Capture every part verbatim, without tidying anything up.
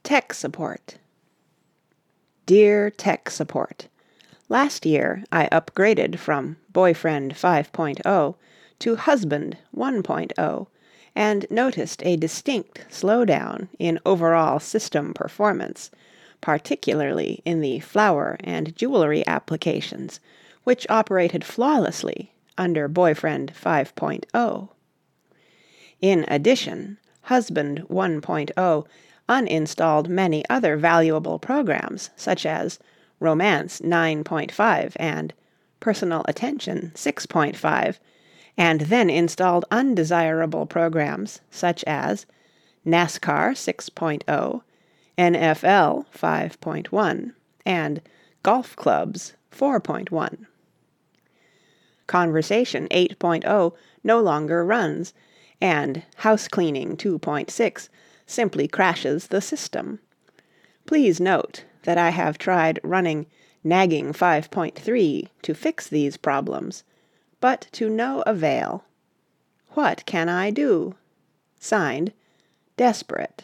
Tech Support. Dear Tech Support, last year I upgraded from Boyfriend five point oh to Husband one point oh and noticed a distinct slowdown in overall system performance, particularly in the flower and jewelry applications, which operated flawlessly under Boyfriend five point oh. In addition, Husband one point oh uninstalled many other valuable programs such as Romance nine point five and Personal Attention six point five, and then installed undesirable programs such as NASCAR six point oh, N F L five point one, and Golf Clubs four point one. Conversation eight point oh no longer runs, and House Cleaning two point six simply crashes the system. Please note that I have tried running Nagging five point three to fix these problems, but to no avail. What can I do? Signed, Desperate.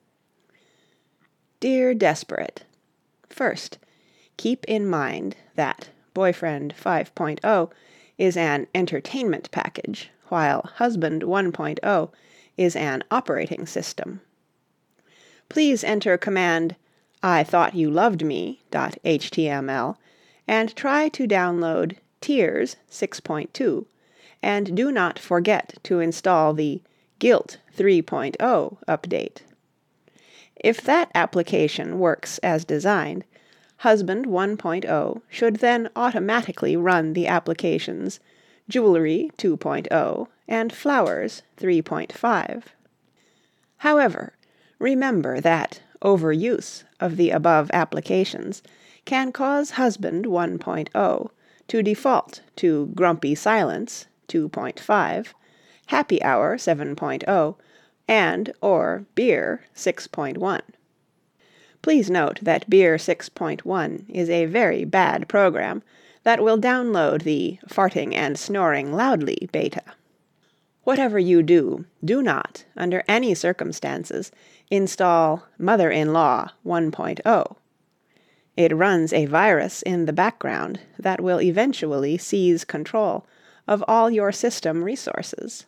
Dear Desperate, first, keep in mind that Boyfriend five point oh is an entertainment package, while Husband one point oh is an operating system. Please enter command I thought you loved me.html and try to download Tears six point two, and do not forget to install the Guilt three point oh update. If that application works as designed, Husband one point oh should then automatically run the applications Jewelry two point oh and Flowers three point five. However, remember that overuse of the above applications can cause Husband one point oh to default to Grumpy Silence two point five, Happy Hour seven point oh, and or Beer six point one. Please note that Beer six point one is a very bad program that will download the Farting and Snoring Loudly beta. Whatever you do, do not, under any circumstances, install Mother-in-Law one point oh. It runs a virus in the background that will eventually seize control of all your system resources.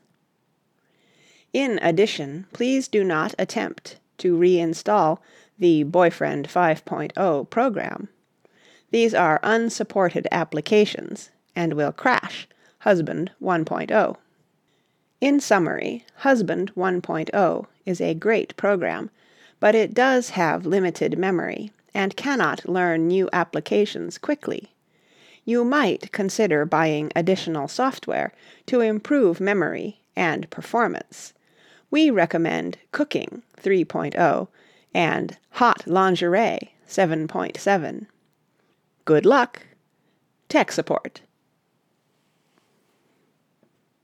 In addition, please do not attempt to reinstall the Boyfriend five point oh program. These are unsupported applications and will crash Husband one point oh. In summary, Husband one point oh is a great program, but it does have limited memory and cannot learn new applications quickly. You might consider buying additional software to improve memory and performance. We recommend Cooking three point oh and Hot Lingerie seven point seven. Good luck! Tech Support.